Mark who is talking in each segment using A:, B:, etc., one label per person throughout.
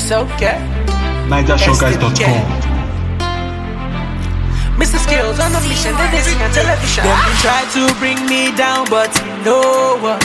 A: It's okay.
B: NigerShowGuys.com.
A: Mr. Skills on a mission, they sing on television. Them they try to bring me down, but you know what?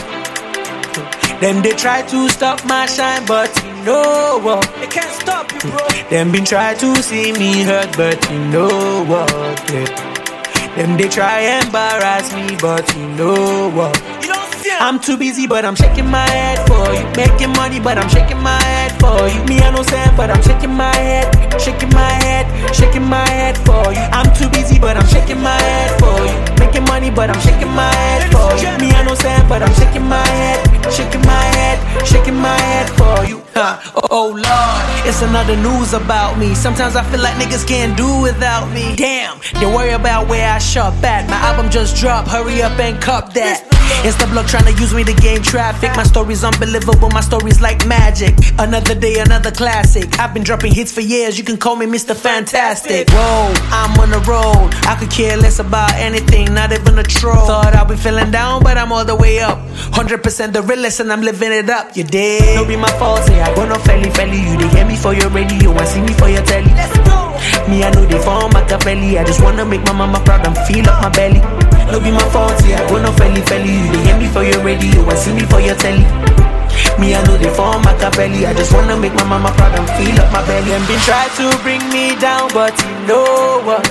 A: Them they try to stop my shine, but you know what? They can't stop you, bro. Them been try to see me hurt, but you know what? Yeah. Them they try embarrass me, but you know what? You don't see it. I'm too busy, but I'm shaking my head for you. Making money, but I'm shaking my head for you. Me I no sand, but I'm shaking my head, shaking my head, shaking my head for you. I'm too busy, but I'm shaking my head for you. Making money, but I'm shaking my head for you. Me I no sand, but I'm shaking my head, shaking my head, shaking my head for you. Oh Lord, it's another news about me. Sometimes I feel like niggas can't do without me. Damn, they worry about where I shop at. My album just dropped, hurry up and cop that. It's the block trying to use me to gain traffic. My story's unbelievable, my story's like magic. Another day, another classic. I've been dropping hits for years, you can call me Mr. Fantastic. Whoa, I'm on the road, I could care less about anything, not even a troll. Thought I'd be feeling down, but I'm all the way up. 100% the realest and I'm living it up, you dig? No be my fault, say I go no felly. You they hear me for your radio and see me for your telly. Let's go. Me I know they form Machiavelli. I just wanna make my mama proud and feel up my belly. No be my fault, say I go no felly. You they hear me for your radio and see me for your telly. Me I know they form Machiavelli. I just wanna make my mama proud and feel up my belly. Them been try to bring me down, but you know what?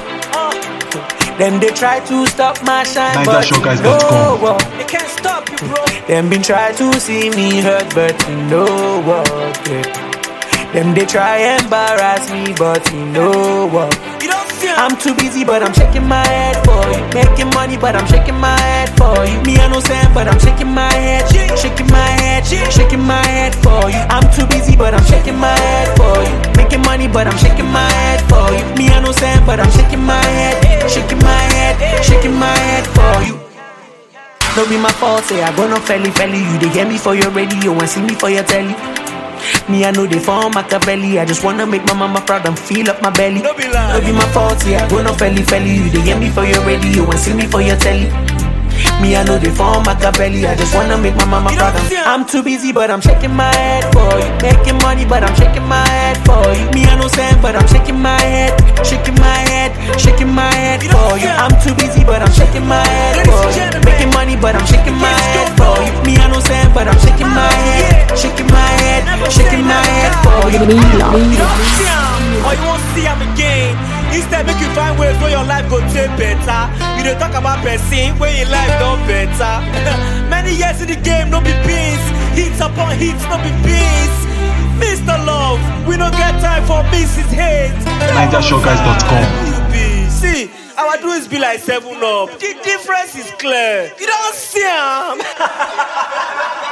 A: Them they try to stop my shine, but you know what? They can't stop you, bro. Them been try to see me hurt, but you know what? Yeah. Them they try embarrass me, but you know what? You don't feel I'm too busy, but I'm shaking my head for you. Making money, but I'm shaking my head for you. Me I no sand, but I'm shaking my head, shaking my head, shaking my head for you. I'm too busy, but I'm shaking my head for you. Making money, but I'm shaking my head for you. Me I no sand, but I'm shaking my head, shaking my head, shaking my head for you. No be my fault, say I go no felly. You they hear me for your radio and see me for your telly. Me I know they form Machiavelli. I just wanna make my mama proud and feel up my belly. No be my fault, say I go no felly. You they hear me for your radio and see me for your telly. Me I know they form Machiavelli. I just wanna make my mama proud and I'm too busy, but I'm shaking my head for you. Making money, but I'm shaking my head for you. Me I no sand, but I'm shaking my head, shaking my head, shaking my head for you. I'm too busy, but I'm shaking my head for you. Making money, but I'm shaking my head for you. Me I no sand, but I'm shaking my head, shaking my head, shaking my head for you.
C: You don't see him, or you won't see him again. Instead, make you find ways where your life go take better. You don't talk about person where your life don't better. Many years in the game, no be beans. Hits upon hits, no be beans. Mr. Love, we don't get time for Mrs. Hate.
B: NigerShowGuys.com.
C: See, our doings be like 7 Up. The difference is clear. You don't see him.